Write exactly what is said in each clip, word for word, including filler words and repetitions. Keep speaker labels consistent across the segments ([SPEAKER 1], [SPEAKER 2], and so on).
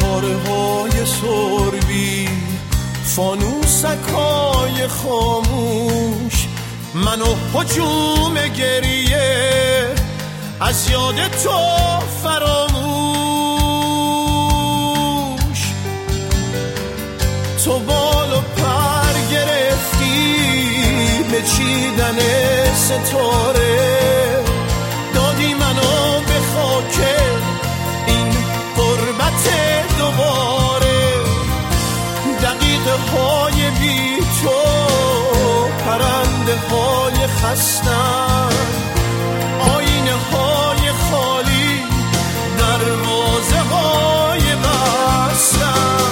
[SPEAKER 1] ستاره های سربی، فانوسکای خاموش، منو هجوم گریه از یاد تو فراموش. تو بال و پر گرفتی به چیدن ستاره، دادی منو به خاک این غربت دوباره. دقیقه های بی تو پرنده های خستن، آینه های خالی دروازه های بستن.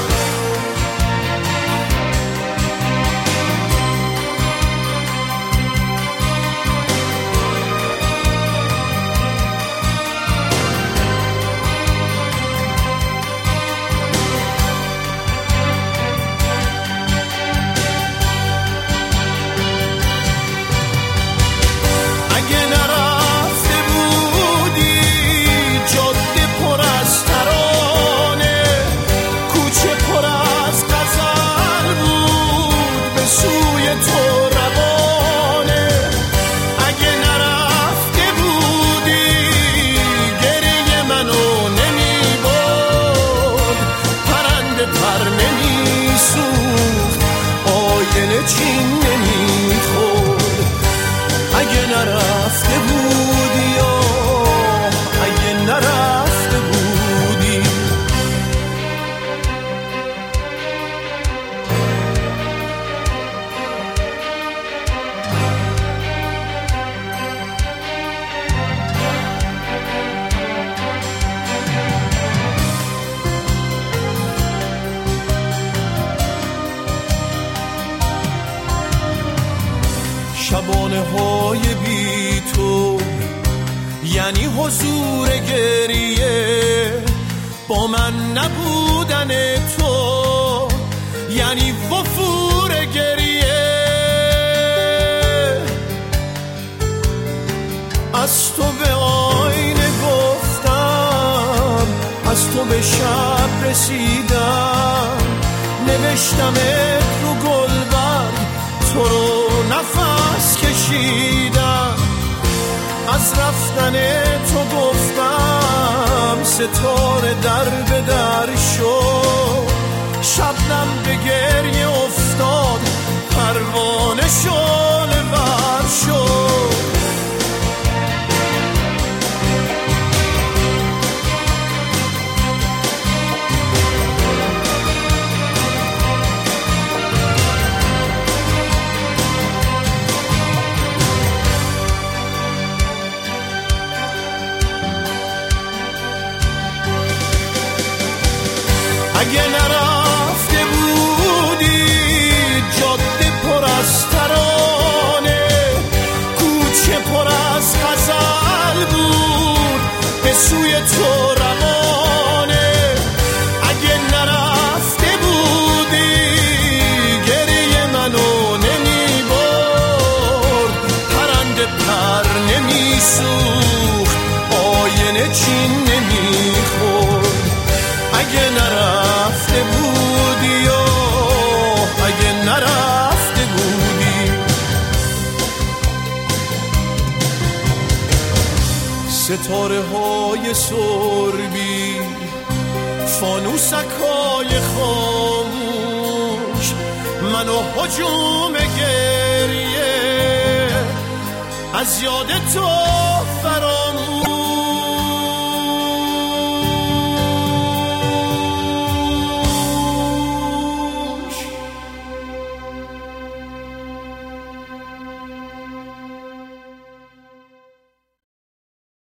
[SPEAKER 1] چین نمیخورد اگه نرفته بودی، آه اگه نرفته بودی. شبانه های بی تو یعنی حضور گریه، با من نبودن تو یعنی وفور گریه. از تو به آینه گفتم، از تو به شب رسیدم، نوشتمت رو گلبرگ، تو رو نفس کشیدم. از رفتن تو گفتم ستاره در به در شد، شبنم به گریه افتاد، پروانه شعله ور شد. اگه نرفته بودی جاده پر از ترانه، کوچه پر از غزل بود به سوی تو روانه. اگه نرفته بودی گریه منو نمی برد، پرنده پر نمی سوخت، آینه چین نمی خورد. اگه نرفته بودی، آه اگه نرفته بودی. ستاره های سربی، فانوسکای خاموش، منو هجوم گریه از یاد تو فراموش.